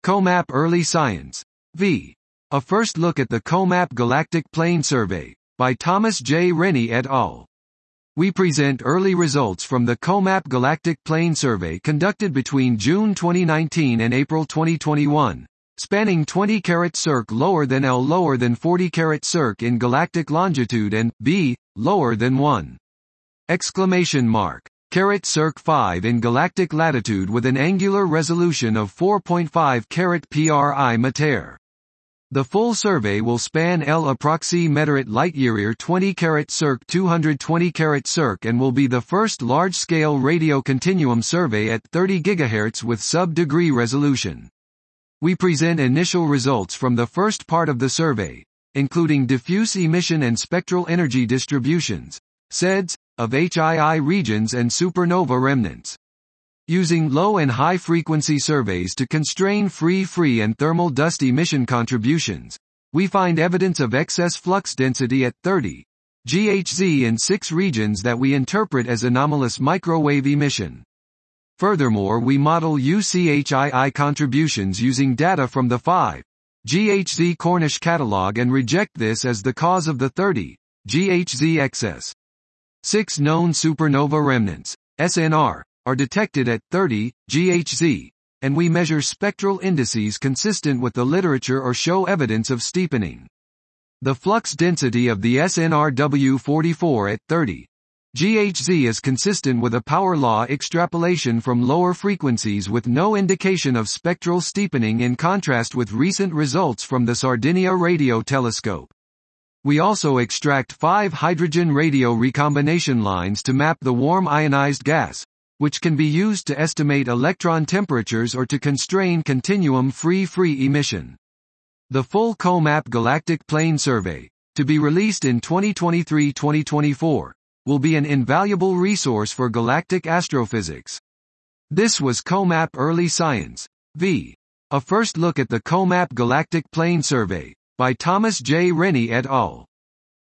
COMAP Early Science. V. A first look at the COMAP Galactic Plane Survey, by Thomas J. Rennie et al. We present early results from the COMAP Galactic Plane Survey conducted between June 2019 and April 2021, spanning 20 carat circ lower than L lower than 40 carat circ in galactic longitude and B lower than 1. Carat circ 5 in galactic latitude with an angular resolution of 4.5 carat PRI Mater. The full survey will span L approximeter light-year 20 carat circ 220 carat circ and will be the first large-scale radio continuum survey at 30 GHz with sub-degree resolution. We present initial results from the first part of the survey, including diffuse emission and spectral energy distributions, SEDS, of HII regions and supernova remnants. Using low and high frequency surveys to constrain free and thermal dust emission contributions, we find evidence of excess flux density at 30 GHz in 6 regions that we interpret as anomalous microwave emission. Furthermore, we model UCHII contributions using data from the 5 GHz Cornish catalog and reject this as the cause of the 30 GHz excess. 6 known supernova remnants, SNR, are detected at 30 GHz, and we measure spectral indices consistent with the literature or show evidence of steepening. The flux density of the SNRW44 at 30 GHz is consistent with a power law extrapolation from lower frequencies with no indication of spectral steepening in contrast with recent results from the Sardinia Radio Telescope. We also extract 5 hydrogen radio recombination lines to map the warm ionized gas, which can be used to estimate electron temperatures or to constrain continuum free emission. The full COMAP Galactic Plane Survey, to be released in 2023-2024, will be an invaluable resource for galactic astrophysics. This was COMAP Early Science. V. A first look at the COMAP Galactic Plane Survey, by Thomas J. Rennie et al.